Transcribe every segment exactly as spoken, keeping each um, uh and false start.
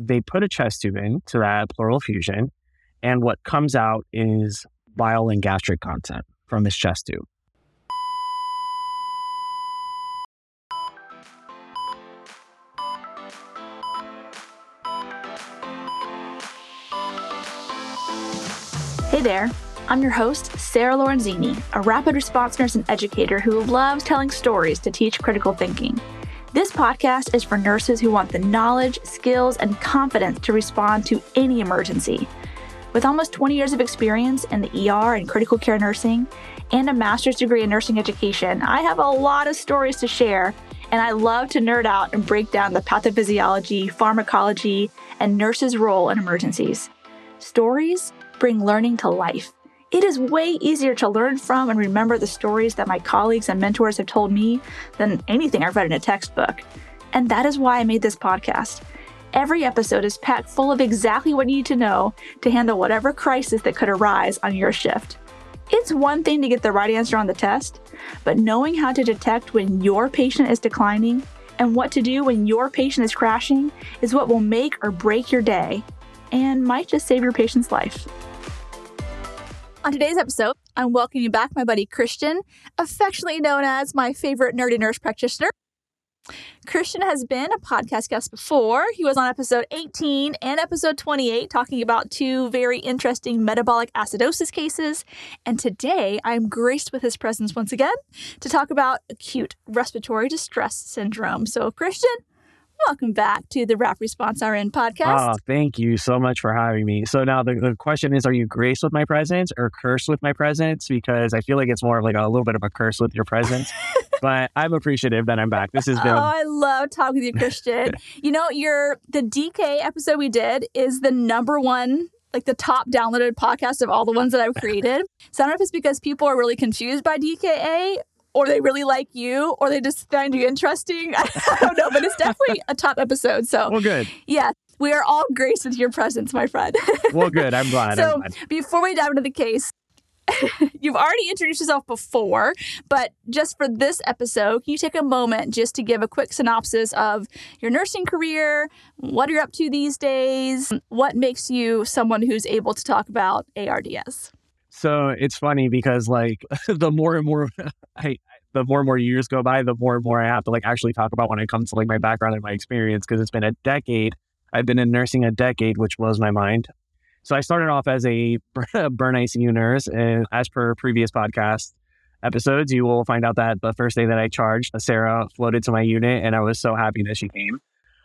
they put a chest tube into that pleural effusion, and what comes out is bile and gastric content from this chest tube. Hey there, I'm your host, Sarah Lorenzini, a rapid response nurse and educator who loves telling stories to teach critical thinking. This podcast is for nurses who want the knowledge, skills, and confidence to respond to any emergency. With almost twenty years of experience in the E R and critical care nursing, and a master's degree in nursing education, I have a lot of stories to share, and I love to nerd out and break down the pathophysiology, pharmacology, and nurses' role in emergencies. Stories bring learning to life. It is way easier to learn from and remember the stories that my colleagues and mentors have told me than anything I've read in a textbook. And that is why I made this podcast. Every episode is packed full of exactly what you need to know to handle whatever crisis that could arise on your shift. It's one thing to get the right answer on the test, but knowing how to detect when your patient is declining and what to do when your patient is crashing is what will make or break your day and might just save your patient's life. On today's episode, I'm welcoming back my buddy Christian, affectionately known as my favorite nerdy nurse practitioner. Christian has been a podcast guest before. He was on episode eighteen and episode twenty-eight talking about two very interesting metabolic acidosis cases. And today I'm graced with his presence once again to talk about acute respiratory distress syndrome. So Christian, welcome back to the Rapid Response R N podcast. Oh, thank you so much for having me. So now the, the question is, are you graced with my presence or cursed with my presence? Because I feel like it's more of like a little bit of a curse with your presence. But I'm appreciative that I'm back. This has been... Oh, I love talking with you, Christian. You know, your the D K episode we did is the number one, like the top downloaded podcast of all the ones that I've created. So I don't know if it's because people are really confused by D K A, or they really like you, or they just find you interesting. I don't know, but it's definitely a top episode. So, well, good. Yeah, we are all graced with your presence, my friend. Well, good. I'm glad. So, I'm glad. Before we dive into the case, you've already introduced yourself before, but just for this episode, can you take a moment just to give a quick synopsis of your nursing career, what you're up to these days, what makes you someone who's able to talk about A R D S? So it's funny because like the more and more I, the more and more years go by, the more and more I have to like actually talk about when it comes to like my background and my experience, because it's been a decade. I've been in nursing a decade, which blows my mind. So I started off as a burn I C U nurse, and as per previous podcast episodes, you will find out that the first day that I charged, Sarah floated to my unit, and I was so happy that she came.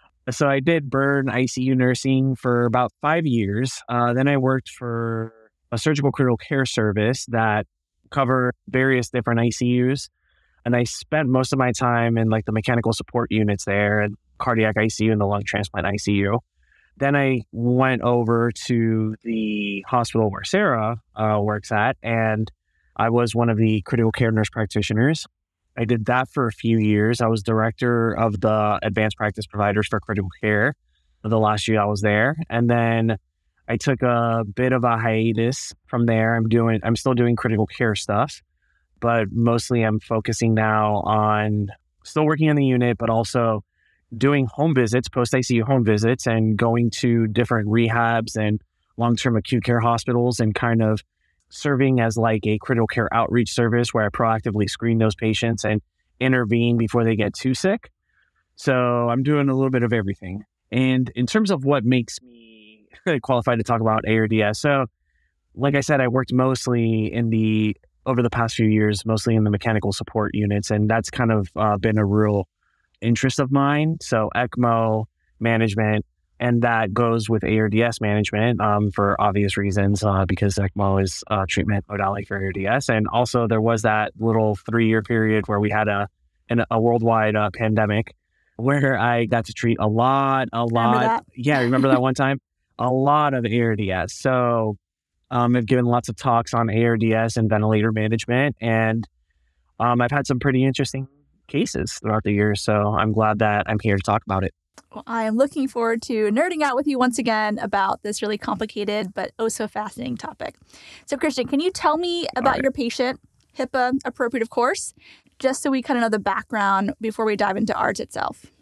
So I did burn I C U nursing for about five years. Uh, then I worked for a surgical critical care service that covered various different I C Us. And I spent most of my time in like the mechanical support units there and cardiac I C U and the lung transplant I C U. Then I went over to the hospital where Sarah uh, works at, and I was one of the critical care nurse practitioners. I did that for a few years. I was director of the advanced practice providers for critical care for the last year I was there. And then I took a bit of a hiatus from there. I'm doing, I'm still doing critical care stuff, but mostly I'm focusing now on still working in the unit, but also doing home visits, post-I C U home visits, and going to different rehabs and long-term acute care hospitals and kind of serving as like a critical care outreach service where I proactively screen those patients and intervene before they get too sick. So I'm doing a little bit of everything. And in terms of what makes me qualified to talk about A R D S, so like I said, I worked mostly in the, over the past few years, mostly in the mechanical support units, and that's kind of uh, been a real interest of mine. So ECMO management, and that goes with A R D S management um, for obvious reasons, uh, because ECMO is a treatment modality for A R D S. And also there was that little three-year period where we had a an, a worldwide uh, pandemic where I got to treat a lot, a lot. Yeah, remember that one time? A lot of A R D S. So um, I've given lots of talks on A R D S and ventilator management, and um, I've had some pretty interesting cases throughout the years. So I'm glad that I'm here to talk about it. Well, I am looking forward to nerding out with you once again about this really complicated but oh so fascinating topic. So Christian, can you tell me about right. your patient, HIPAA appropriate of course, just so we kind of know the background before we dive into A R D S itself?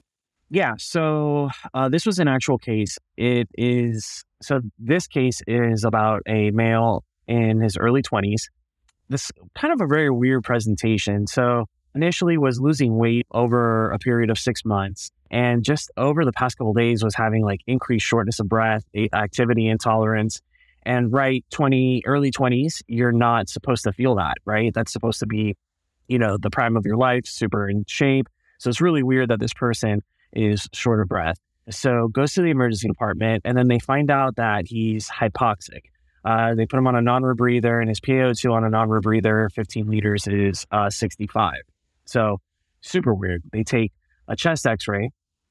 Yeah. So uh, this was an actual case. It is, so this case is about a male in his early twenties. This kind of a very weird presentation. So initially was losing weight over a period of six months. And just over the past couple of days was having like increased shortness of breath, a- activity intolerance. And right, twenty, early twenties, you're not supposed to feel that, right? That's supposed to be, you know, the prime of your life, super in shape. So it's really weird that this person is short of breath. So goes to the emergency department, and then they find out that he's hypoxic. Uh, they put him on a non-rebreather, and his P A O two on a non-rebreather, fifteen liters, is uh, sixty-five. So super weird. They take a chest x-ray,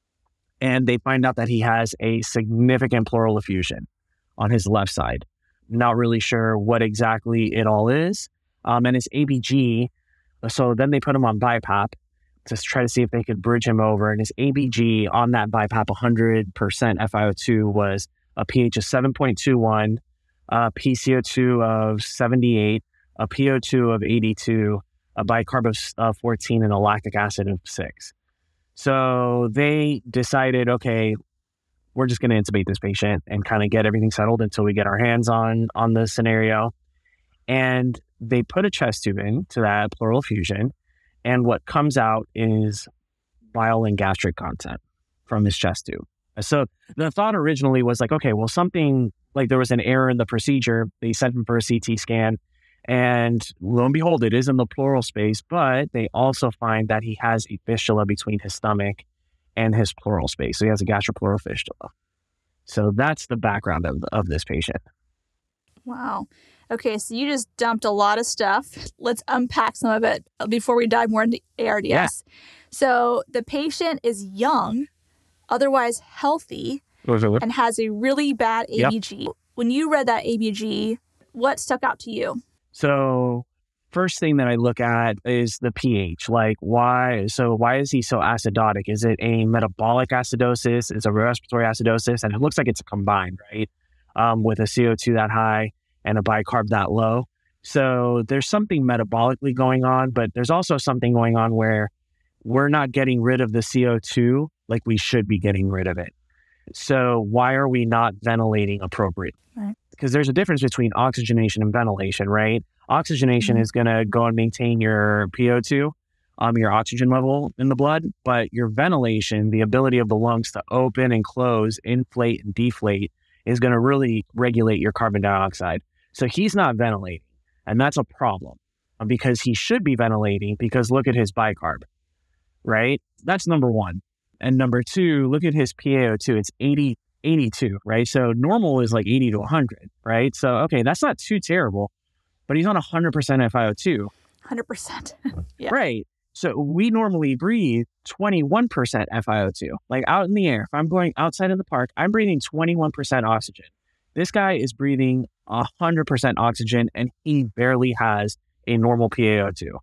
and they find out that he has a significant pleural effusion on his left side. Not really sure what exactly it all is. Um, and his A B G, so then they put him on BiPAP to try to see if they could bridge him over. And his A B G on that BiPAP one hundred percent F i O two was a pH of seven point two one, a P C O two of seventy-eight, a P O two of eighty-two, a bicarb of uh, fourteen, and a lactic acid of six. So they decided, okay, we're just going to intubate this patient and kind of get everything settled until we get our hands on on the scenario. And they put a chest tube in to that pleural effusion. And what comes out is bile and gastric content from his chest tube. So the thought originally was like, okay, well, something like there was an error in the procedure. They sent him for a C T scan. And lo and behold, it is in the pleural space, but they also find that he has a fistula between his stomach and his pleural space. So he has a gastropleural fistula. So that's the background of, of this patient. Wow. Okay, so you just dumped a lot of stuff. Let's unpack some of it before we dive more into A R D S. Yeah. So the patient is young, otherwise healthy, and has a really bad A B G. Yep. When you read that A B G, what stuck out to you? So first thing that I look at is the pH. Like why, so why is he so acidotic? Is it a metabolic acidosis? Is it a respiratory acidosis? And it looks like it's a combined, right? Um, with a C O two that high and a bicarb that low. So there's something metabolically going on, but there's also something going on where we're not getting rid of the C O two like we should be getting rid of it. So why are we not ventilating appropriately? Right. Because there's a difference between oxygenation and ventilation, right? Oxygenation mm-hmm. is going to go and maintain your P O two, um, your oxygen level in the blood, but your ventilation, the ability of the lungs to open and close, inflate and deflate, is going to really regulate your carbon dioxide. So he's not ventilating, and that's a problem because he should be ventilating because look at his bicarb, right? That's number one. And number two, look at his P A O two. It's eighty, eighty-two, right? So normal is like eighty to one hundred, right? So, okay, that's not too terrible, but he's on one hundred percent F i O two. one hundred percent. Yeah. Right. So we normally breathe twenty-one percent F i O two, like out in the air. If I'm going outside in the park, I'm breathing twenty-one percent oxygen. This guy is breathing one hundred percent oxygen, and he barely has a normal P A O two.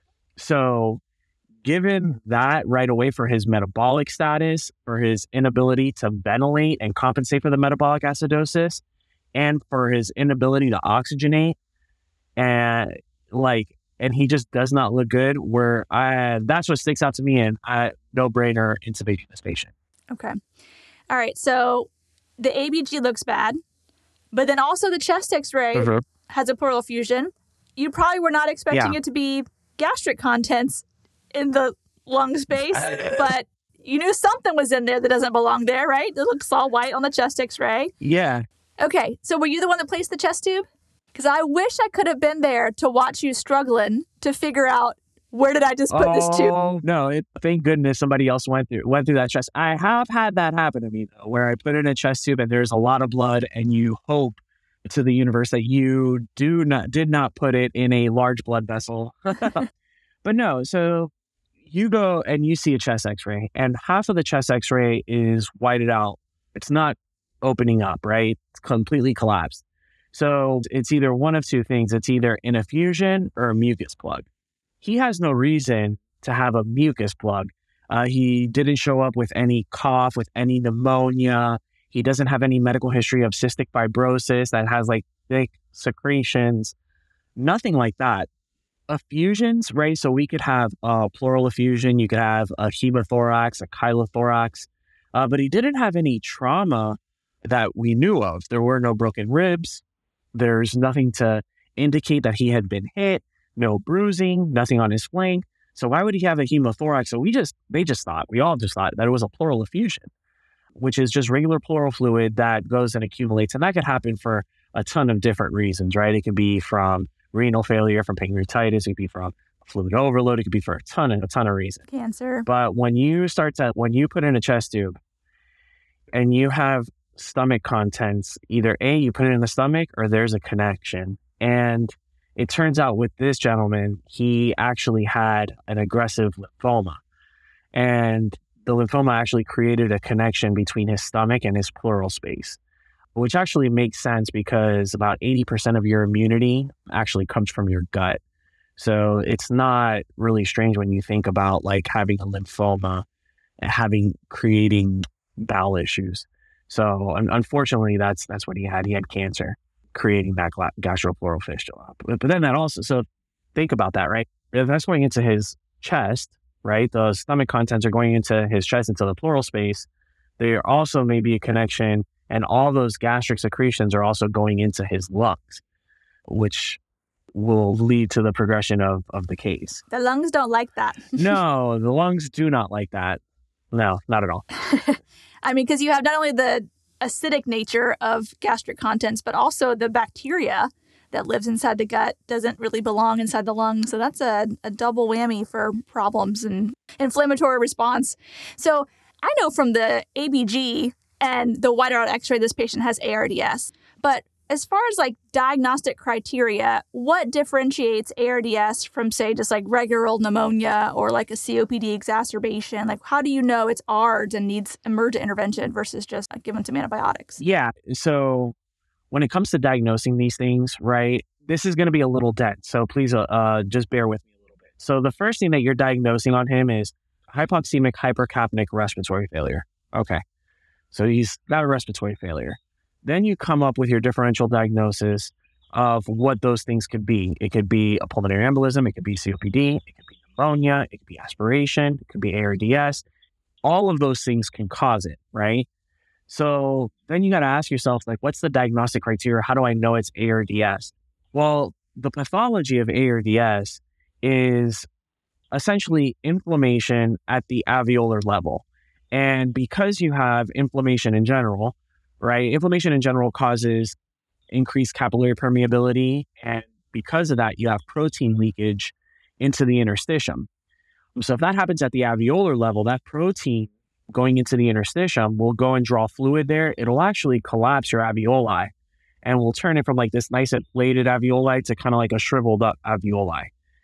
So given that right away for his metabolic status, for his inability to ventilate and compensate for the metabolic acidosis, and for his inability to oxygenate, and like, and he just does not look good, where I, that's what sticks out to me, and I, no brainer intubating this patient. Okay. All right. So the A B G looks bad, but then also the chest x-ray mm-hmm. has a pleural effusion. You probably were not expecting yeah. it to be gastric contents in the lung space, but you knew something was in there that doesn't belong there, right? It looks all white on the chest x-ray. Yeah. Okay. So were you the one that placed the chest tube? Because I wish I could have been there to watch you struggling to figure out where did I just put oh, this tube? Oh, no. It, thank goodness somebody else went through went through that chest. I have had that happen to me, though, where I put in a chest tube and there's a lot of blood and you hope to the universe that you do not did not put it in a large blood vessel. But no, so you go and you see a chest x-ray and half of the chest x-ray is whited out. It's not opening up, right? It's completely collapsed. So it's either one of two things. It's either an effusion or a mucus plug. He has no reason to have a mucus plug. Uh, he didn't show up with any cough, with any pneumonia. He doesn't have any medical history of cystic fibrosis that has like thick secretions. Nothing like that. effusions, right? So we could have a pleural effusion, you could have a hemothorax, a chylothorax, uh, but he didn't have any trauma that we knew of. There were no broken ribs. There's nothing to indicate that he had been hit, no bruising, nothing on his flank. So why would he have a hemothorax? So we just, they just thought, we all just thought that it was a pleural effusion, which is just regular pleural fluid that goes and accumulates. And that could happen for a ton of different reasons, right? It could be from renal failure, from pancreatitis, it could be from fluid overload, it could be for a ton of, a ton of reasons. Cancer. But when you start to, when you put in a chest tube and you have stomach contents, either A, you put it in the stomach or there's a connection. And it turns out with this gentleman, he actually had an aggressive lymphoma. And the lymphoma actually created a connection between his stomach and his pleural space, which actually makes sense because about eighty percent of your immunity actually comes from your gut. So it's not really strange when you think about like having a lymphoma and having, creating bowel issues. So un- unfortunately, that's that's what he had. He had cancer, creating that gla- gastropleural fistula. But, but then that also, so think about that, right? If that's going into his chest, right? The stomach contents are going into his chest, into the pleural space. There also may be a connection, and all those gastric secretions are also going into his lungs, which will lead to the progression of, of the case. The lungs don't like that. No, the lungs do not like that. No, not at all. I mean, because you have not only the acidic nature of gastric contents, but also the bacteria that lives inside the gut doesn't really belong inside the lungs. So that's a, a double whammy for problems and inflammatory response. So I know from the A B G and the wide out x-ray, this patient has A R D S. But as far as like diagnostic criteria, what differentiates A R D S from, say, just like regular old pneumonia or like a C O P D exacerbation? Like, how do you know it's A R D S and needs emergent intervention versus just like, giving some antibiotics? Yeah. So when it comes to diagnosing these things, right, this is going to be a little dense. So please uh, uh, just bear with me a little bit. So the first thing that you're diagnosing on him is hypoxemic hypercapnic respiratory failure. Okay. So he's got a respiratory failure. Then you come up with your differential diagnosis of what those things could be. It could be a pulmonary embolism. It could be C O P D. It could be pneumonia. It could be aspiration. It could be A R D S. All of those things can cause it, right? So then you got to ask yourself, like, what's the diagnostic criteria? How do I know it's A R D S? Well, the pathology of A R D S is essentially inflammation at the alveolar level. And because you have inflammation in general, right, inflammation in general causes increased capillary permeability. And because of that, you have protein leakage into the interstitium. So if that happens at the alveolar level, that protein going into the interstitium will go and draw fluid there. It'll actually collapse your alveoli and will turn it from like this nice inflated alveoli to kind of like a shriveled up alveoli.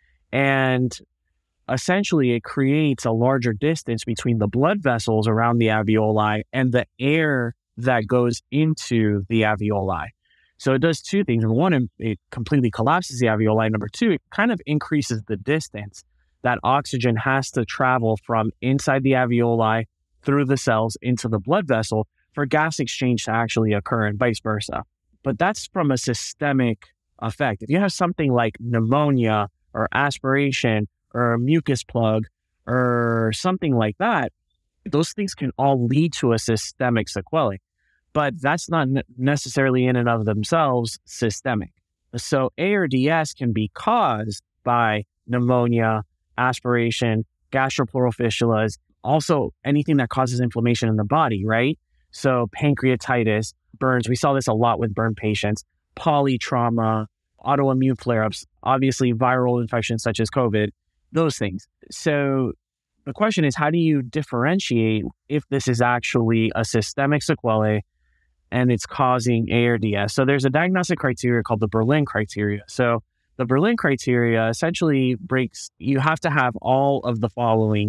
And essentially it creates a larger distance between the blood vessels around the alveoli and the air that goes into the alveoli. So it does two things. Number one, it completely collapses the alveoli. Number two, it kind of increases the distance that oxygen has to travel from inside the alveoli through the cells into the blood vessel for gas exchange to actually occur and vice versa. But that's from a systemic effect. If you have something like pneumonia or aspiration or a mucus plug or something like that, those things can all lead to a systemic sequelae. But that's not necessarily in and of themselves systemic. So A R D S can be caused by pneumonia, aspiration, gastropleural fistulas, also anything that causes inflammation in the body, right? So pancreatitis, burns, we saw this a lot with burn patients, polytrauma, autoimmune flare-ups, obviously viral infections such as COVID, those things. So the question is, how do you differentiate if this is actually a systemic sequelae and it's causing A R D S? So there's a diagnostic criteria called the Berlin criteria. So the Berlin criteria essentially breaks, you have to have all of the following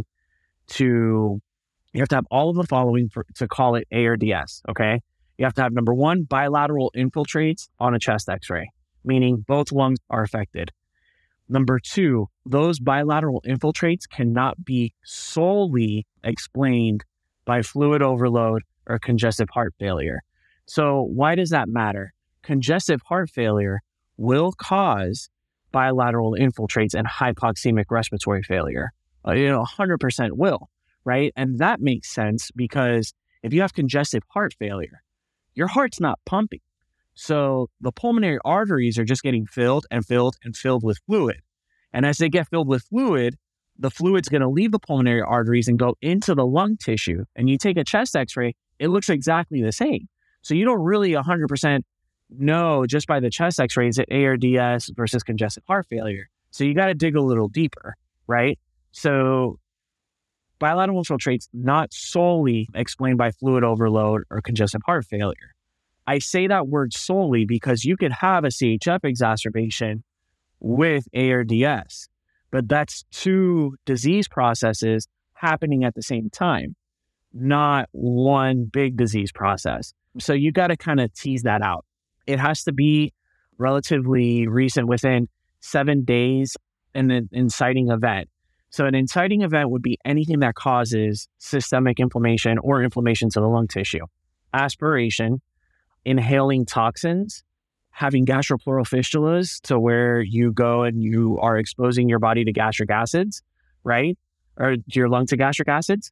to, you have to have all of the following for, to call it A R D S, okay? You have to have, number one, bilateral infiltrates on a chest x-ray, meaning both lungs are affected. Number two, those bilateral infiltrates cannot be solely explained by fluid overload or congestive heart failure. So why does that matter? Congestive heart failure will cause bilateral infiltrates and hypoxemic respiratory failure. Uh, you know, one hundred percent will, right? And that makes sense because if you have congestive heart failure, your heart's not pumping. So the pulmonary arteries are just getting filled and filled and filled with fluid. And as they get filled with fluid, the fluid's going to leave the pulmonary arteries and go into the lung tissue. And you take a chest x-ray, it looks exactly the same. So you don't really one hundred percent know just by the chest x-rays that A R D S versus congestive heart failure. So you got to dig a little deeper, right? So bilateral infiltrates not solely explained by fluid overload or congestive heart failure. I say that word solely because you could have a C H F exacerbation with A R D S, but that's two disease processes happening at the same time, not one big disease process. So you got to kind of tease that out. It has to be relatively recent, within seven days, in an inciting event. So an inciting event would be anything that causes systemic inflammation or inflammation to the lung tissue. Aspiration, inhaling toxins, having gastropleural fistulas, to where you go and you are exposing your body to gastric acids, right? Or your lung to gastric acids.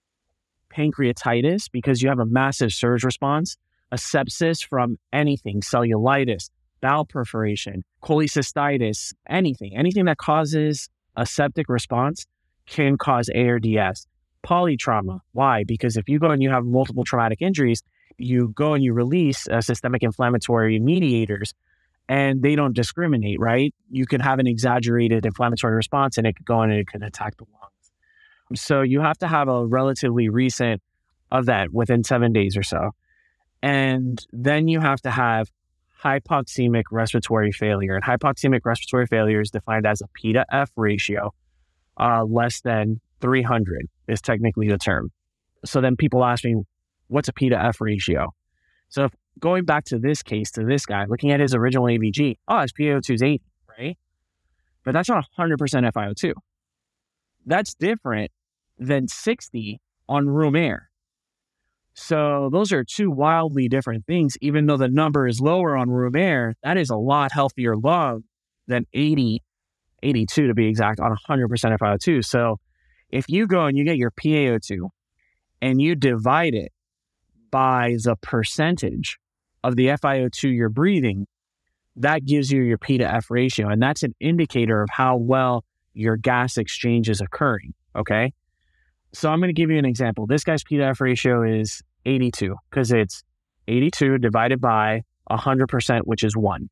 Pancreatitis, because you have a massive surge response. A sepsis from anything, cellulitis, bowel perforation, cholecystitis, anything. Anything that causes a septic response can cause A R D S. Polytrauma. Why? Because if you go and you have multiple traumatic injuries, you go and you release uh, systemic inflammatory mediators, and they don't discriminate, right? You can have an exaggerated inflammatory response, and it could go in and it can attack the lungs. So you have to have a relatively recent event within seven days or so. And then you have to have hypoxemic respiratory failure. And hypoxemic respiratory failure is defined as a P to F ratio uh, less than three hundred is technically the term. So then people ask me, what's a P to F ratio? So if, going back to this case, to this guy, looking at his original A B G, oh, his P a O two is eighty, right? But that's not one hundred percent F i O two. That's different than sixty on room air. So those are two wildly different things. Even though the number is lower on room air, that is a lot healthier lung than eighty, eighty-two to be exact, on one hundred percent F i O two. So if you go and you get your P a O two and you divide it by the percentage of the F i O two you're breathing, that gives you your P to F ratio. And that's an indicator of how well your gas exchange is occurring, okay? So I'm going to give you an example. This guy's P to F ratio is eighty-two because it's eighty-two divided by one hundred percent, which is one.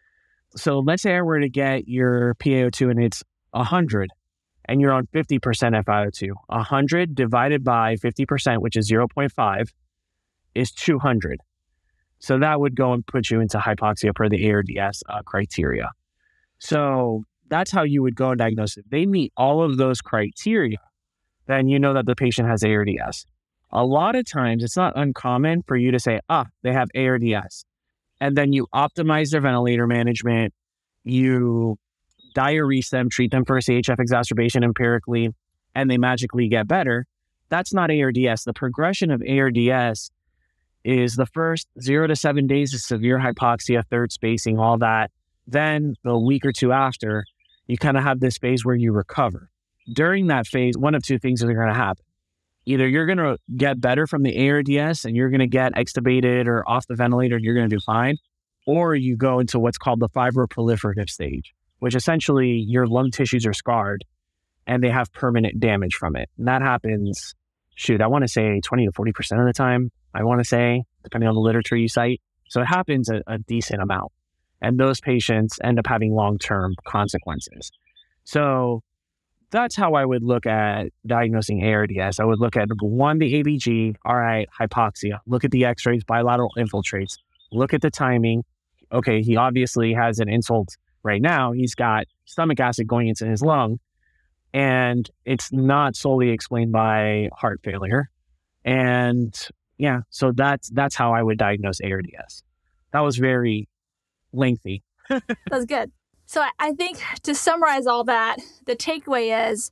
So let's say I were to get your P a O two and it's one hundred and you're on fifty percent F i O two. one hundred divided by fifty percent, which is zero point five, is two hundred. So that would go and put you into hypoxia per the A R D S uh, criteria. So that's how you would go and diagnose it. They meet all of those criteria, then you know that the patient has A R D S. A lot of times, it's not uncommon for you to say, ah, they have A R D S. And then you optimize their ventilator management, you diurese them, treat them for a C H F exacerbation empirically, and they magically get better. That's not A R D S. The progression of A R D S is the first zero to seven days of severe hypoxia, third spacing, all that. Then the week or two after, you kind of have this phase where you recover. During that phase, one of two things are going to happen. Either you're going to get better from the A R D S and you're going to get extubated or off the ventilator and you're going to do fine, or you go into what's called the fibroproliferative stage, which essentially your lung tissues are scarred and they have permanent damage from it. And that happens, shoot, I want to say twenty to forty percent of the time, I want to say, depending on the literature you cite. So it happens a, a decent amount. And those patients end up having long-term consequences. So that's how I would look at diagnosing A R D S. I would look at, number one, the A B G. All right, hypoxia. Look at the x-rays, bilateral infiltrates. Look at the timing. Okay, he obviously has an insult right now. He's got stomach acid going into his lung, and it's not solely explained by heart failure. And yeah, so that's that's how I would diagnose A R D S. That was very lengthy. That's good. So I think to summarize all that, the takeaway is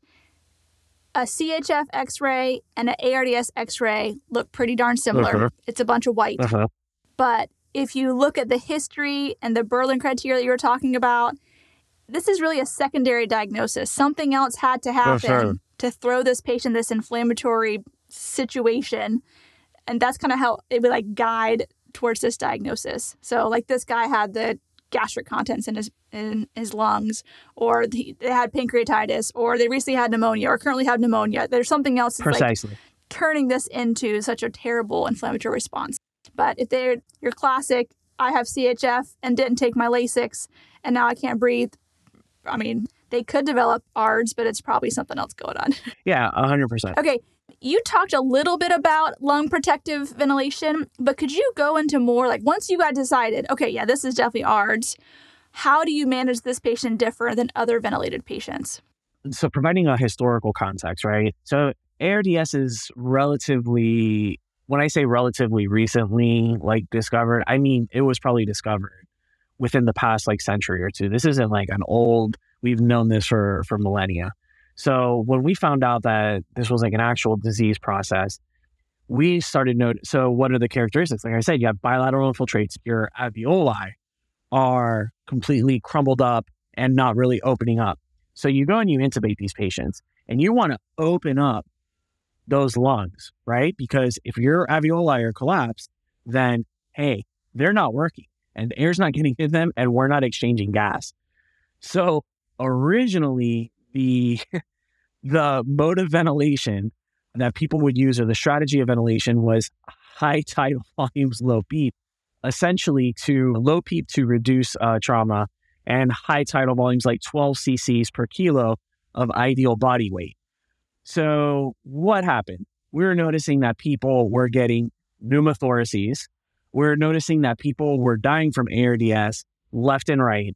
a C H F x-ray and an A R D S x-ray look pretty darn similar. Uh-huh. It's a bunch of white. Uh-huh. But if you look at the history and the Berlin criteria that you were talking about, this is really a secondary diagnosis. Something else had to happen sure. to throw this patient this inflammatory situation. And that's kind of how it would like guide towards this diagnosis. So like this guy had the gastric contents in his in his lungs, or the, they had pancreatitis, or they recently had pneumonia, or currently have pneumonia. There's something else that's Precisely. like turning this into such a terrible inflammatory response. But if they're your classic, I have C H F and didn't take my Lasix, and now I can't breathe. I mean, they could develop A R D S, but it's probably something else going on. Yeah, one hundred percent. Okay. You talked a little bit about lung protective ventilation, but could you go into more, like once you got decided, okay, yeah, this is definitely A R D S, how do you manage this patient different than other ventilated patients? So providing a historical context, right? So A R D S is relatively, when I say relatively recently, like discovered, I mean, it was probably discovered within the past like century or two. This isn't like an old, we've known this for, for millennia. So when we found out that this was like an actual disease process, we started note. So what are the characteristics? Like I said, you have bilateral infiltrates. Your alveoli are completely crumbled up and not really opening up. So you go and you intubate these patients and you want to open up those lungs, right? Because if your alveoli are collapsed, then hey, they're not working and the air's not getting in them and we're not exchanging gas. So originally, the the mode of ventilation that people would use, or the strategy of ventilation, was high tidal volumes, low PEEP, essentially to low PEEP to reduce uh, trauma, and high tidal volumes like twelve cc's per kilo of ideal body weight. So what happened? We were noticing that people were getting pneumothoraces. We were noticing that people were dying from A R D S left and right.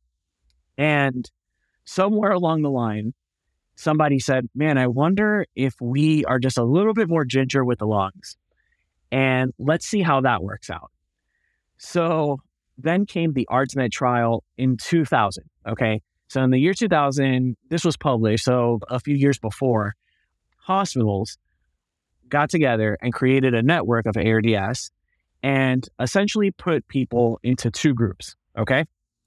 And somewhere along the line, somebody said, man, I wonder if we are just a little bit more ginger with the lungs. And let's see how that works out. So then came the ARDSNet trial in two thousand, okay? So in the year two thousand, this was published, so a few years before, hospitals got together and created a network of A R D S and essentially put people into two groups, okay?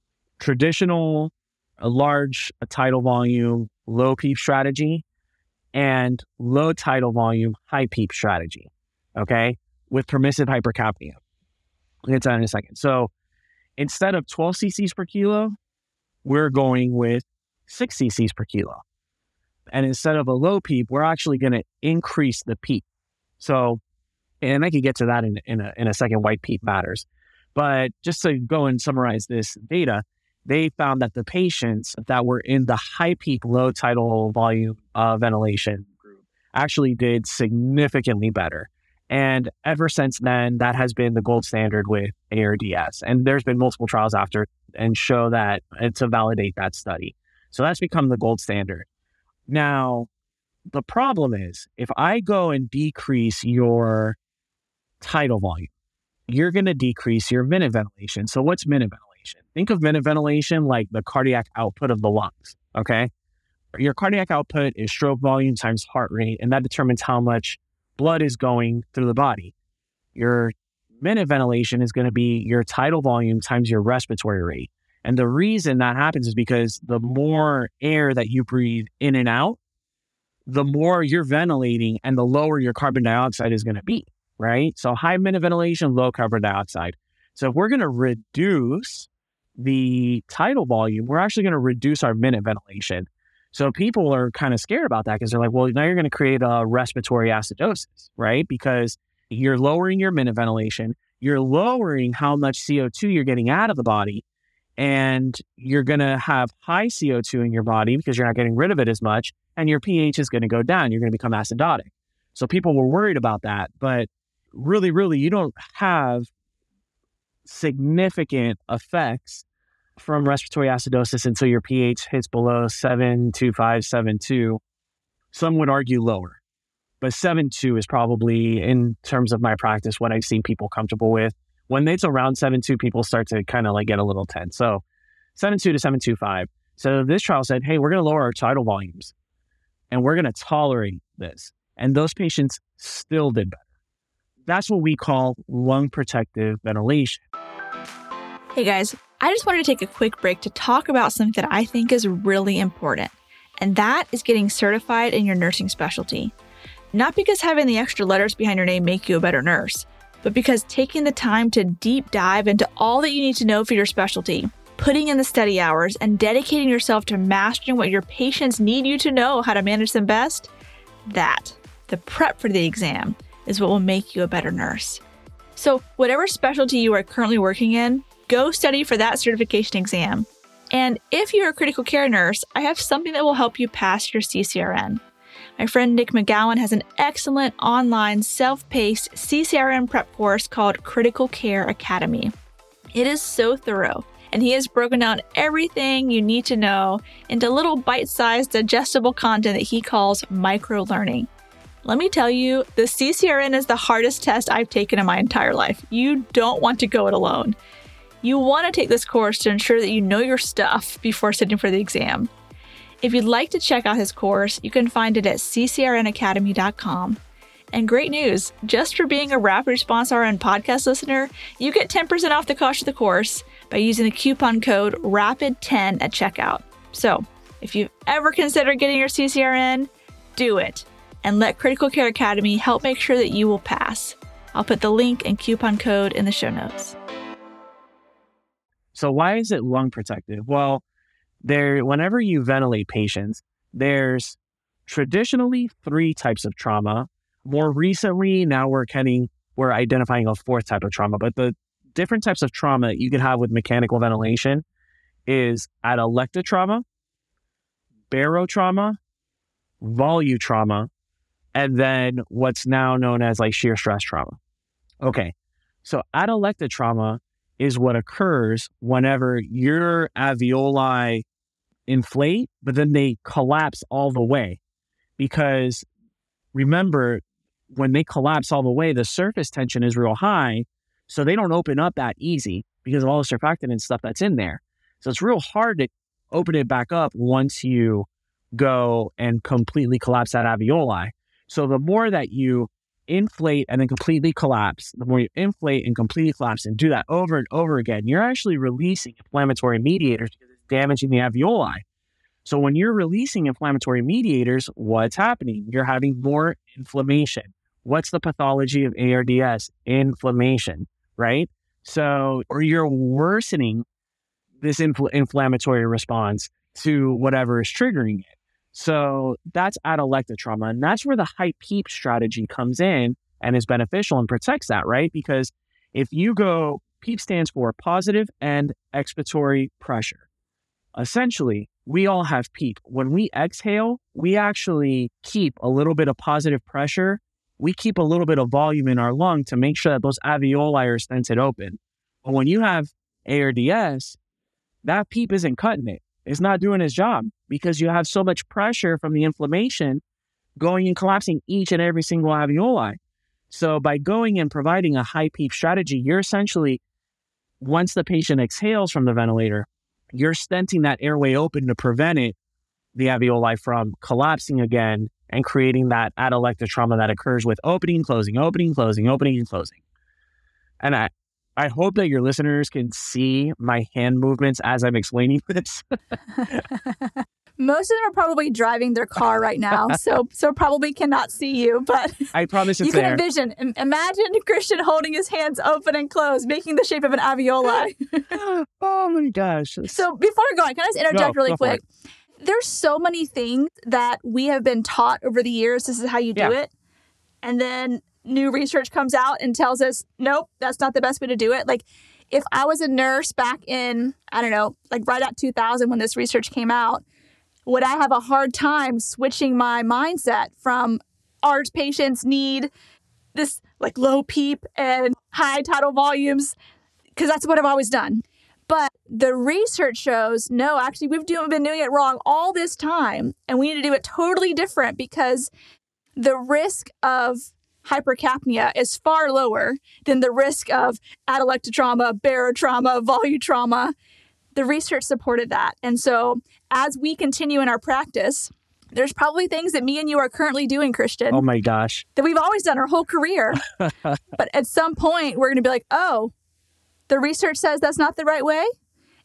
Traditional, a large a tidal volume, low PEEP strategy, and low tidal volume, high PEEP strategy, okay, with permissive hypercapnia. We'll get to that in a second. So instead of twelve cc's per kilo, we're going with six cc's per kilo. And instead of a low PEEP, we're actually going to increase the PEEP. So, and I could get to that in, in, a, in a second, why PEEP matters. But just to go and summarize this data, they found that the patients that were in the high PEEP, low tidal volume uh, ventilation group actually did significantly better. And ever since then, that has been the gold standard with A R D S. And there's been multiple trials after and show that, and to validate that study. So that's become the gold standard. Now, the problem is, if I go and decrease your tidal volume, you're going to decrease your minute ventilation. So what's minute ventilation? Think of minute ventilation like the cardiac output of the lungs, okay? Your cardiac output is stroke volume times heart rate, and that determines how much blood is going through the body. Your minute ventilation is going to be your tidal volume times your respiratory rate. And the reason that happens is because the more air that you breathe in and out, the more you're ventilating and the lower your carbon dioxide is going to be, right? So high minute ventilation, low carbon dioxide. So if we're going to reduce the tidal volume, we're actually going to reduce our minute ventilation. So people are kind of scared about that because they're like, well, now you're going to create a respiratory acidosis, right? Because you're lowering your minute ventilation, you're lowering how much C O two you're getting out of the body, and you're going to have high C O two in your body because you're not getting rid of it as much, and your pH is going to go down. You're going to become acidotic. So people were worried about that, but really, really, you don't have significant effects from respiratory acidosis until your pH hits below seven two five, seven two. Some would argue lower, but seven two is probably, in terms of my practice, what I've seen people comfortable with. When it's around seven two, people start to kind of like get a little tense. So seven two to seven two five. So this trial said, hey, we're going to lower our tidal volumes and we're going to tolerate this. And those patients still did better. That's what we call lung protective ventilation. Hey guys, I just wanted to take a quick break to talk about something that I think is really important, and that is getting certified in your nursing specialty. Not because having the extra letters behind your name make you a better nurse, but because taking the time to deep dive into all that you need to know for your specialty, putting in the study hours, and dedicating yourself to mastering what your patients need you to know how to manage them best, that, the prep for the exam, is what will make you a better nurse. So whatever specialty you are currently working in, go study for that certification exam. And if you're a critical care nurse, I have something that will help you pass your C C R N. My friend Nick McGowan has an excellent online self-paced C C R N prep course called Critical Care Academy. It is so thorough, and he has broken down everything you need to know into little bite-sized digestible content that he calls micro-learning. Let me tell you, the C C R N is the hardest test I've taken in my entire life. You don't want to go it alone. You want to take this course to ensure that you know your stuff before sitting for the exam. If you'd like to check out his course, you can find it at c c r n academy dot com. And great news, just for being a Rapid Response R N podcast listener, you get ten percent off the cost of the course by using the coupon code rapid ten at checkout. So if you've ever considered getting your C C R N, do it. And let Critical Care Academy help make sure that you will pass. I'll put the link and coupon code in the show notes. So why is it lung protective? Well, there, whenever you ventilate patients, there's traditionally three types of trauma. More recently, now we're getting, we're identifying a fourth type of trauma. But the different types of trauma you can have with mechanical ventilation is atelecta trauma, barotrauma, volutrauma, and then what's now known as like shear stress trauma. Okay, so atelecta trauma is what occurs whenever your alveoli inflate, but then they collapse all the way. Because remember, when they collapse all the way, the surface tension is real high, so they don't open up that easy because of all the surfactant and stuff that's in there. So it's real hard to open it back up once you go and completely collapse that alveoli. So the more that you inflate and then completely collapse, the more you inflate and completely collapse and do that over and over again, you're actually releasing inflammatory mediators because it's damaging the alveoli. So when you're releasing inflammatory mediators, what's happening? You're having more inflammation. What's the pathology of A R D S? Inflammation, right? So, or you're worsening this infl- inflammatory response to whatever is triggering it. So that's atelecta trauma. And that's where the high PEEP strategy comes in and is beneficial and protects that, right? Because if you go, PEEP stands for positive and expiratory pressure. Essentially, we all have PEEP. When we exhale, we actually keep a little bit of positive pressure. We keep a little bit of volume in our lung to make sure that those alveoli are stented open. But when you have A R D S, that PEEP isn't cutting it. It's not doing its job because you have so much pressure from the inflammation going and collapsing each and every single alveoli. So by going and providing a high PEEP strategy, you're essentially, once the patient exhales from the ventilator, you're stenting that airway open to prevent it, the alveoli from collapsing again and creating that atelecta trauma that occurs with opening, closing, opening, closing, opening, and closing. And I, I hope that your listeners can see my hand movements as I'm explaining this. Most of them are probably driving their car right now, so so probably cannot see you, but I promise it's you can there. envision. Imagine Christian holding his hands open and closed, making the shape of an alveoli. Oh my gosh. So before we go on, can I just interject Go, really go for quick? There's so many things that we have been taught over the years. This is how you do Yeah. it. And then new research comes out and tells us, nope, that's not the best way to do it. Like if I was a nurse back in, I don't know, like right at two thousand when this research came out, would I have a hard time switching my mindset from our patients need this like low PEEP and high tidal volumes? Because that's what I've always done. But the research shows, no, actually, we've do, been doing it wrong all this time. And we need to do it totally different because the risk of hypercapnia is far lower than the risk of atelecta trauma, barotrauma, volutrauma. The research supported that. And so as we continue in our practice, there's probably things that me and you are currently doing, Christian. Oh my gosh. That we've always done our whole career. But at some point, we're going to be like, oh, the research says that's not the right way.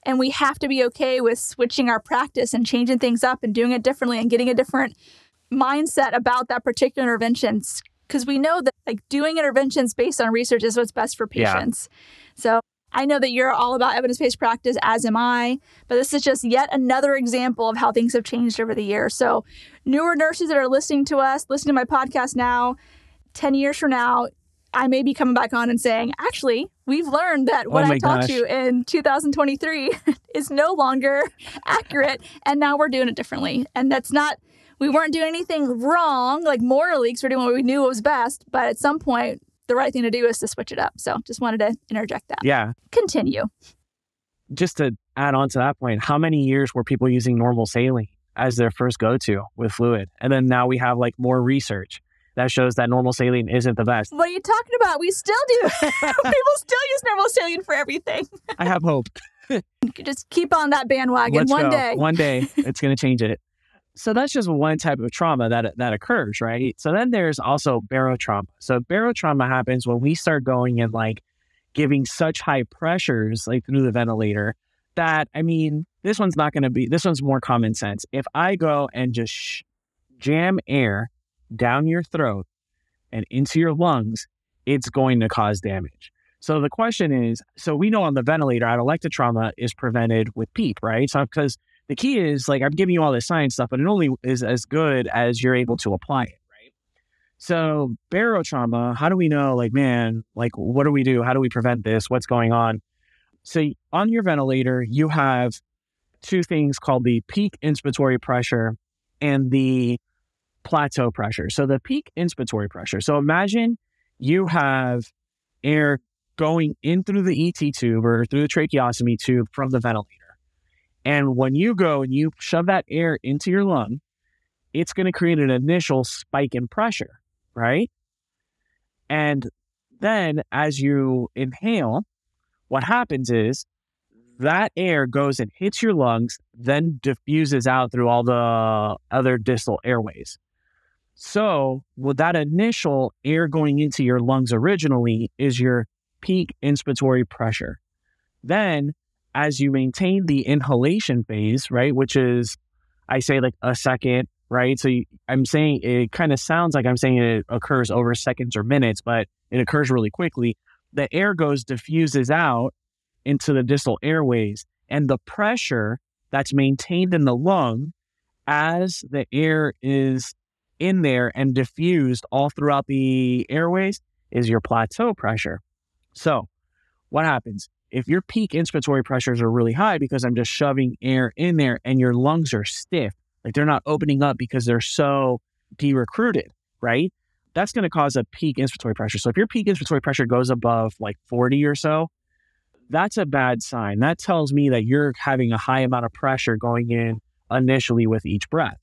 And we have to be okay with switching our practice and changing things up and doing it differently and getting a different mindset about that particular interventions. Because we know that like doing interventions based on research is what's best for patients. Yeah. So I know that you're all about evidence-based practice, as am I, but this is just yet another example of how things have changed over the years. So newer nurses that are listening to us, listening to my podcast now, ten years from now, I may be coming back on and saying, actually, we've learned that what oh I taught gosh. you in two thousand twenty-three is no longer accurate, and now we're doing it differently. And that's not, we weren't doing anything wrong, like morally, because we're doing what we knew was best, but at some point, the right thing to do is to switch it up. So just wanted to interject that. Yeah. Continue. Just to add on to that point, how many years were people using normal saline as their first go-to with fluid? And then now we have like more research that shows that normal saline isn't the best. What are you talking about? We still do. People still use normal saline for everything. I have hope. Just keep on that bandwagon. Let's One go. day. One day it's going to change it. So that's just one type of trauma that that occurs, right? So then there's also barotrauma. So barotrauma happens when we start going and like giving such high pressures like through the ventilator that, I mean, this one's not going to be, this one's more common sense. If I go and just sh- jam air down your throat and into your lungs, it's going to cause damage. So the question is, so we know on the ventilator, atelectasis trauma is prevented with PEEP, right? So because the key is, like, I'm giving you all this science stuff, but it only is as good as you're able to apply it, right? So barotrauma, how do we know, like, man, like, what do we do? How do we prevent this? What's going on? So on your ventilator, you have two things called the peak inspiratory pressure and the plateau pressure. So the peak inspiratory pressure. So imagine you have air going in through the E T tube or through the tracheostomy tube from the ventilator. And when you go and you shove that air into your lung, it's going to create an initial spike in pressure, right? And then as you inhale, what happens is that air goes and hits your lungs, then diffuses out through all the other distal airways. So with that initial air going into your lungs originally is your peak inspiratory pressure. Then as you maintain the inhalation phase, right, which is, I say like a second, right? So you, I'm saying it kind of sounds like I'm saying it occurs over seconds or minutes, but it occurs really quickly. The air goes, diffuses out into the distal airways, and the pressure that's maintained in the lung as the air is in there and diffused all throughout the airways is your plateau pressure. So what happens? If your peak inspiratory pressures are really high because I'm just shoving air in there and your lungs are stiff, like they're not opening up because they're so de-recruited, right? That's going to cause a peak inspiratory pressure. So if your peak inspiratory pressure goes above like forty or so, that's a bad sign. That tells me that you're having a high amount of pressure going in initially with each breath.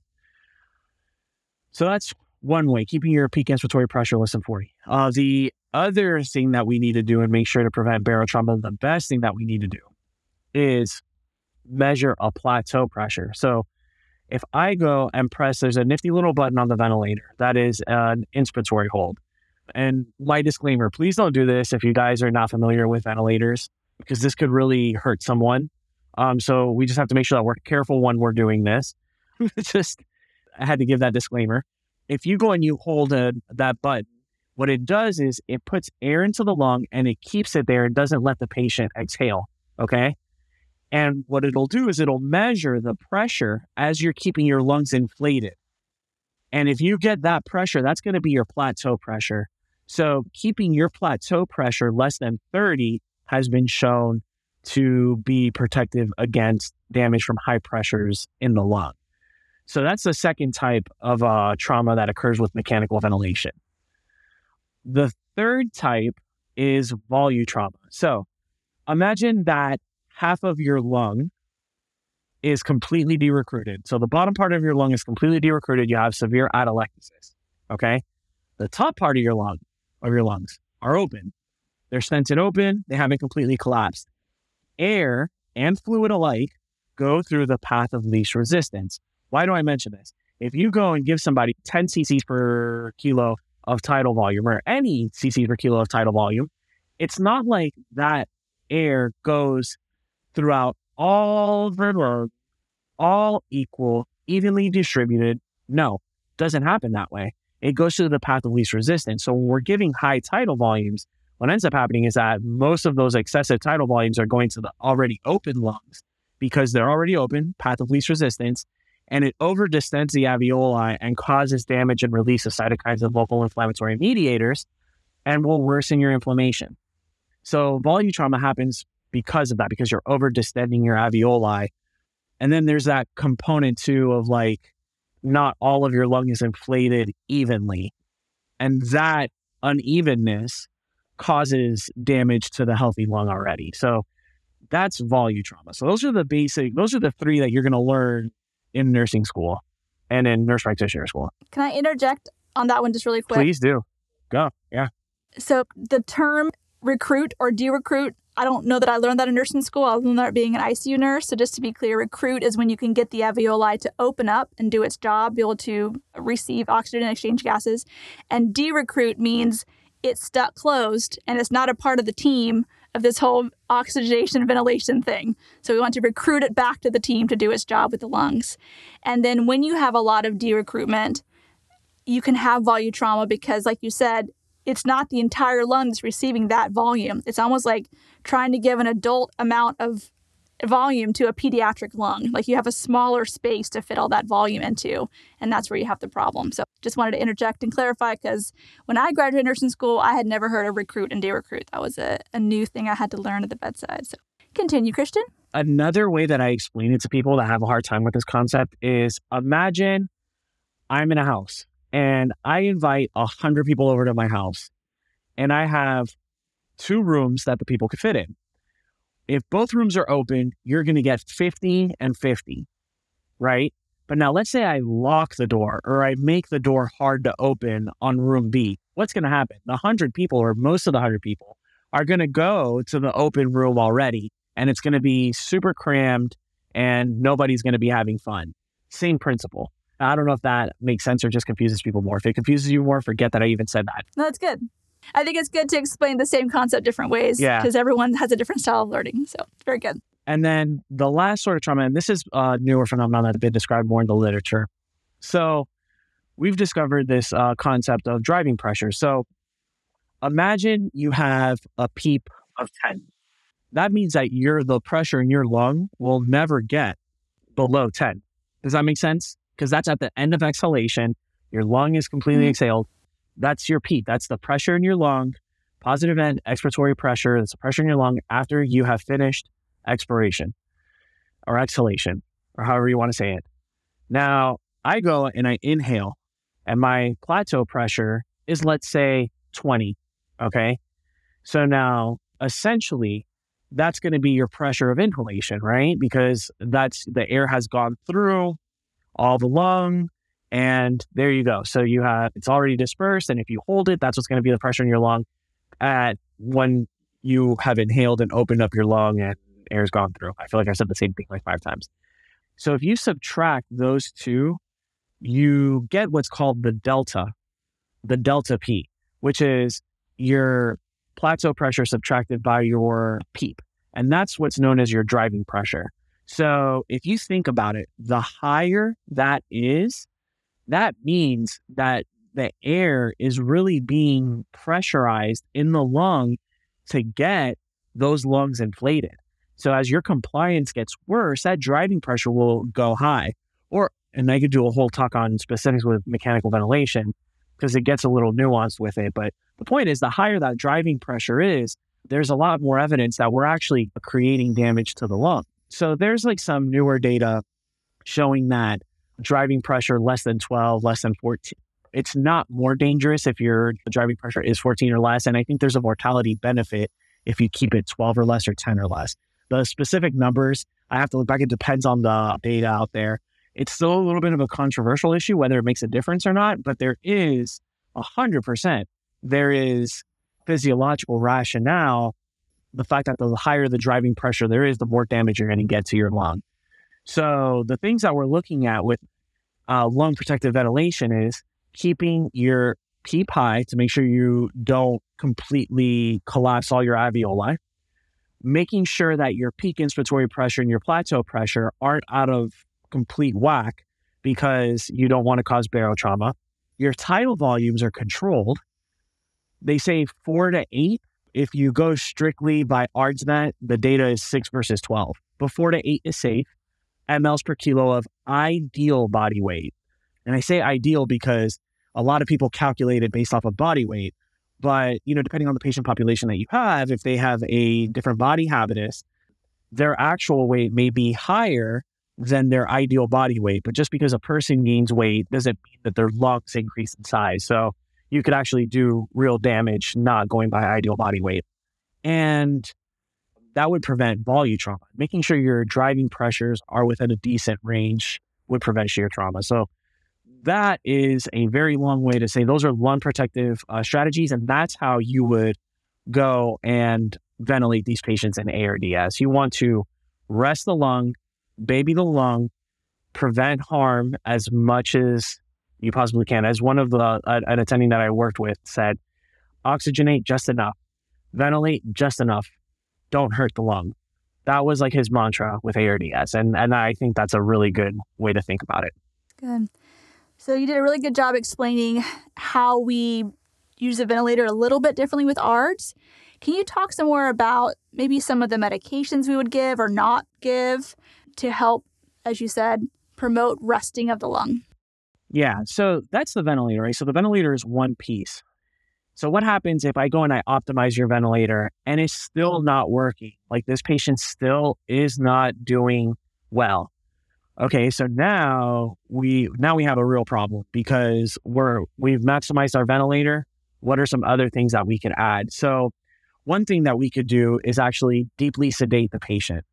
So that's one way, keeping your peak inspiratory pressure less than forty. Uh, the other thing that we need to do and make sure to prevent barotrauma, the best thing that we need to do is measure a plateau pressure. So if I go and press, there's a nifty little button on the ventilator that is an inspiratory hold. And my disclaimer, please don't do this if you guys are not familiar with ventilators, because this could really hurt someone. Um, so we just have to make sure that we're careful when we're doing this. Just, I had to give that disclaimer. If you go and you hold a, that button, what it does is it puts air into the lung and it keeps it there and doesn't let the patient exhale, okay? And what it'll do is it'll measure the pressure as you're keeping your lungs inflated. And if you get that pressure, that's going to be your plateau pressure. So keeping your plateau pressure less than thirty has been shown to be protective against damage from high pressures in the lung. So that's the second type of uh, trauma that occurs with mechanical ventilation. The third type is volutrauma. So imagine that half of your lung is completely de-recruited. So the bottom part of your lung is completely de-recruited. You have severe atelectasis, okay? The top part of your lung, of your lungs, are open. They're stented open. They haven't completely collapsed. Air and fluid alike go through the path of least resistance. Why do I mention this? If you go and give somebody ten cc's per kilo of tidal volume or any cc's per kilo of tidal volume, it's not like that air goes throughout all of their lungs, all equal, evenly distributed. No, doesn't happen that way. It goes through the path of least resistance. So when we're giving high tidal volumes, what ends up happening is that most of those excessive tidal volumes are going to the already open lungs because they're already open, path of least resistance, and it overdistends the alveoli and causes damage and release of cytokines and local inflammatory mediators and will worsen your inflammation. So volume trauma happens because of that, because you're overdistending your alveoli. And then there's that component too of like, not all of your lung is inflated evenly. And that unevenness causes damage to the healthy lung already. So that's volume trauma. So those are the basic, those are the three that you're going to learn in nursing school and in nurse practitioner school. Can I interject on that one just really quick? Please do. Go. Yeah. So the term recruit or de-recruit, I don't know that I learned that in nursing school. I learned that being an I C U nurse. So just to be clear, recruit is when you can get the alveoli to open up and do its job, be able to receive oxygen and exchange gases. And de-recruit means it's stuck closed and it's not a part of the team of this whole oxygenation ventilation thing. So we want to recruit it back to the team to do its job with the lungs. And then when you have a lot of de-recruitment, you can have volume trauma because, like you said, it's not the entire lung that's receiving that volume. It's almost like trying to give an adult amount of volume to a pediatric lung. Like you have a smaller space to fit all that volume into, and that's where you have the problem. So just wanted to interject and clarify because when I graduated nursing school, I had never heard of recruit and de-recruit. That was a, a new thing I had to learn at the bedside. So continue, Christian. Another way that I explain it to people that have a hard time with this concept is imagine I'm in a house and I invite a hundred people over to my house and I have two rooms that the people could fit in. If both rooms are open, you're going to get fifty and fifty, right? But now let's say I lock the door or I make the door hard to open on room B. What's going to happen? The one hundred people or most of the one hundred people are going to go to the open room already, and it's going to be super crammed and nobody's going to be having fun. Same principle. I don't know if that makes sense or just confuses people more. If it confuses you more, forget that I even said that. No, that's good. I think it's good to explain the same concept different ways because yeah. everyone has a different style of learning. So it's very good. And then the last sort of trauma, and this is a newer phenomenon that's been described more in the literature. So we've discovered this uh, concept of driving pressure. So imagine you have a PEEP of ten. That means that your the pressure in your lung will never get below ten. Does that make sense? Because that's at the end of exhalation. Your lung is completely mm-hmm. exhaled. That's your PEEP. That's the pressure in your lung, positive end expiratory pressure. That's the pressure in your lung after you have finished expiration or exhalation or however you want to say it. Now, I go and I inhale and my plateau pressure is, let's say, twenty. Okay. So now, essentially, that's going to be your pressure of inhalation, right? Because that's the air has gone through all the lung. And there you go. So you have, it's already dispersed. And if you hold it, that's what's going to be the pressure in your lung at when you have inhaled and opened up your lung and air's gone through. I feel like I said the same thing like five times. So if you subtract those two, you get what's called the delta, the delta P, which is your plateau pressure subtracted by your PEEP. And that's what's known as your driving pressure. So if you think about it, the higher that is, that means that the air is really being pressurized in the lung to get those lungs inflated. So as your compliance gets worse, that driving pressure will go high. Or, and I could do a whole talk on specifics with mechanical ventilation because it gets a little nuanced with it. But the point is, the higher that driving pressure is, there's a lot more evidence that we're actually creating damage to the lung. So there's like some newer data showing that driving pressure less than twelve, less than fourteen. It's not more dangerous if your driving pressure is fourteen or less. And I think there's a mortality benefit if you keep it twelve or less or ten or less. The specific numbers, I have to look back. It depends on the data out there. It's still a little bit of a controversial issue, whether it makes a difference or not. But there is one hundred percent. There is physiological rationale. The fact that the higher the driving pressure there is, the more damage you're going to get to your lung. So the things that we're looking at with uh, lung protective ventilation is keeping your PEEP high to make sure you don't completely collapse all your alveoli. making sure that your peak inspiratory pressure and your plateau pressure aren't out of complete whack because you don't want to cause barotrauma. Your tidal volumes are controlled. They say four to eight. If you go strictly by ARDSNet, the data is six versus twelve. But four to eight is safe. MLs per kilo of ideal body weight. And I say ideal because a lot of people calculate it based off of body weight. But, you know, depending on the patient population that you have, if they have a different body habitus, their actual weight may be higher than their ideal body weight. But just because a person gains weight doesn't mean that their lungs increase in size. So you could actually do real damage not going by ideal body weight. And that would prevent volume trauma. Making sure your driving pressures are within a decent range would prevent shear trauma. So that is a very long way to say those are lung protective uh, strategies. And that's how you would go and ventilate these patients in A R D S. You want to rest the lung, baby the lung, prevent harm as much as you possibly can. As one of the, uh, an attending that I worked with said, oxygenate just enough, ventilate just enough, don't hurt the lung. That was like his mantra with A R D S. And, and I think that's a really good way to think about it. Good. So you did a really good job explaining how we use the ventilator a little bit differently with A R D S. Can you talk some more about maybe some of the medications we would give or not give to help, as you said, promote resting of the lung? Yeah, so that's the ventilator, right? So the ventilator is one piece. So what happens if I go and I optimize your ventilator and it's still not working? Like this patient still is not doing well. Okay, so now we now we have a real problem because we're we've maximized our ventilator. What are some other things that we could add? So one thing that we could do is actually deeply sedate the patient.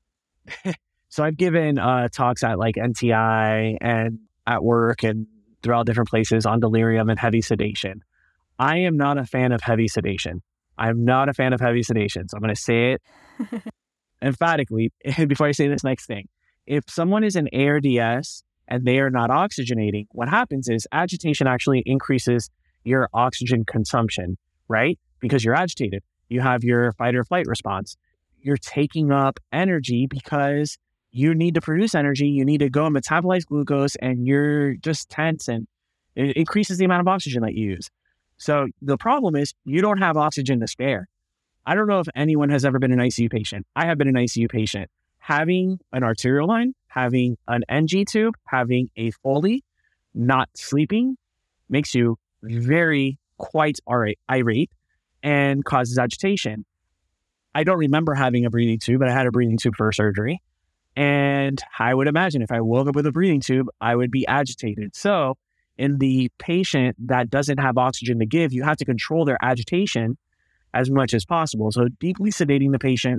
So I've given uh, talks at like N T I and at work and throughout different places on delirium and heavy sedation. I am not a fan of heavy sedation. I'm not a fan of heavy sedation. So I'm going to say it emphatically before I say this next thing. If someone is in A R D S and they are not oxygenating, what happens is agitation actually increases your oxygen consumption, right? Because you're agitated. You have your fight or flight response. You're taking up energy because you need to produce energy. You need to go and metabolize glucose and you're just tense and it increases the amount of oxygen that you use. So the problem is you don't have oxygen to spare. I don't know if anyone has ever been an I C U patient. I have been an I C U patient. Having an arterial line, having an N G tube, having a Foley, not sleeping makes you very quite irate and causes agitation. I don't remember having a breathing tube, but I had a breathing tube for surgery. And I would imagine if I woke up with a breathing tube, I would be agitated. So in the patient that doesn't have oxygen to give, you have to control their agitation as much as possible. So deeply sedating the patient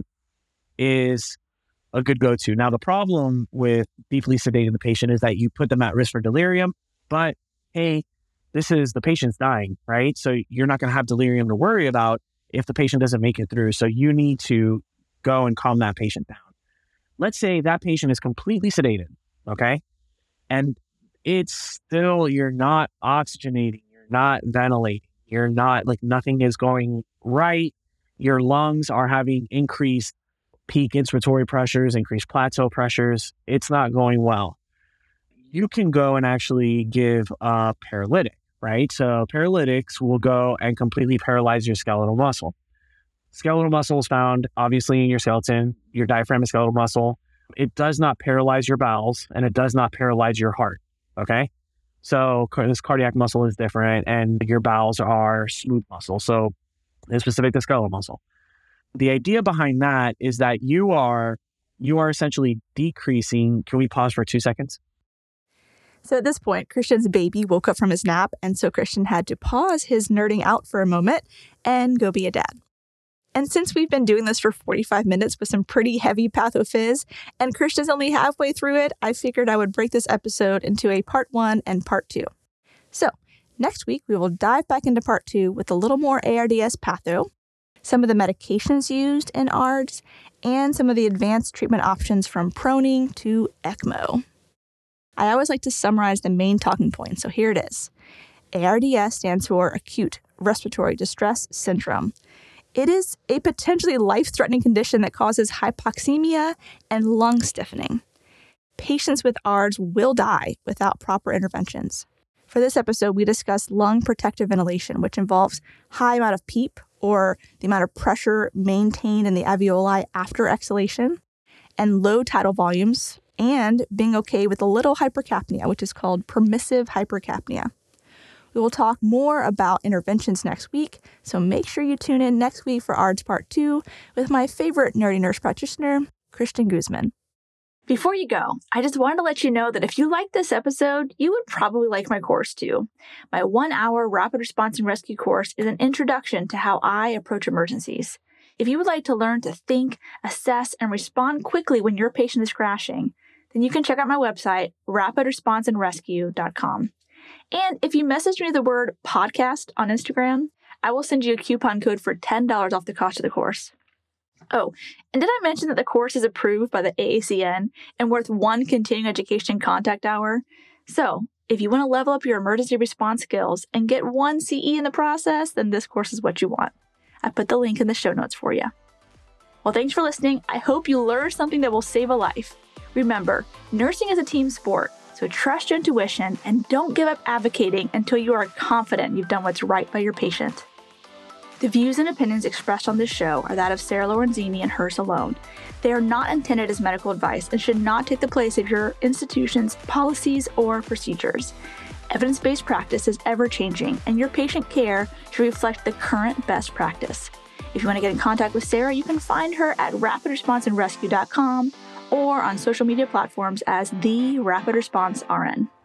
is a good go-to. Now, the problem with deeply sedating the patient is that you put them at risk for delirium, but hey, this is the patient's dying, right? So you're not going to have delirium to worry about if the patient doesn't make it through. So you need to go and calm that patient down. Let's say that patient is completely sedated, okay? And it's still, you're not oxygenating, you're not ventilating, you're not, like nothing is going right. Your lungs are having increased peak inspiratory pressures, increased plateau pressures. It's not going well. You can go and actually give a paralytic, right? So paralytics will go and completely paralyze your skeletal muscle. Skeletal muscle is found obviously in your skeleton, your diaphragm is skeletal muscle. It does not paralyze your bowels and it does not paralyze your heart, okay? So this cardiac muscle is different and your bowels are smooth muscle. So it's specific to skeletal muscle. The idea behind that is that you are you are essentially decreasing. Can we pause for two seconds? So at this point, Christian's baby woke up from his nap, and so Christian had to pause his nerding out for a moment and go be a dad. And since we've been doing this for forty-five minutes with some pretty heavy pathophys, and Christian's only halfway through it, I figured I would break this episode into a part one and part two. So next week, we will dive back into part two with a little more A R D S patho, some of the medications used in A R D S, and some of the advanced treatment options from proning to ECMO. I always like to summarize the main talking points, so here it is. A R D S stands for Acute Respiratory Distress Syndrome. It is a potentially life-threatening condition that causes hypoxemia and lung stiffening. Patients with A R D S will die without proper interventions. For this episode, we discuss lung protective ventilation, which involves high amount of PEEP, or the amount of pressure maintained in the alveoli after exhalation, and low tidal volumes, and being okay with a little hypercapnia, which is called permissive hypercapnia. We will talk more about interventions next week, so make sure you tune in next week for A R D S Part two with my favorite nerdy nurse practitioner, Christian Guzman. Before you go, I just wanted to let you know that if you like this episode, you would probably like my course too. My one-hour Rapid Response and Rescue course is an introduction to how I approach emergencies. If you would like to learn to think, assess, and respond quickly when your patient is crashing, then you can check out my website, rapid response and rescue dot com. And if you message me the word podcast on Instagram, I will send you a coupon code for ten dollars off the cost of the course. Oh, and did I mention that the course is approved by the A A C N and worth one continuing education contact hour? So, if you want to level up your emergency response skills and get one C E in the process, then this course is what you want. I put the link in the show notes for you. Well, thanks for listening. I hope you learned something that will save a life. Remember, nursing is a team sport, so trust your intuition and don't give up advocating until you are confident you've done what's right by your patient. The views and opinions expressed on this show are that of Sarah Lorenzini and hers alone. They are not intended as medical advice and should not take the place of your institution's policies or procedures. Evidence-based practice is ever-changing, and your patient care should reflect the current best practice. If you want to get in contact with Sarah, you can find her at rapid response and rescue dot com or on social media platforms as The Rapid Response R N.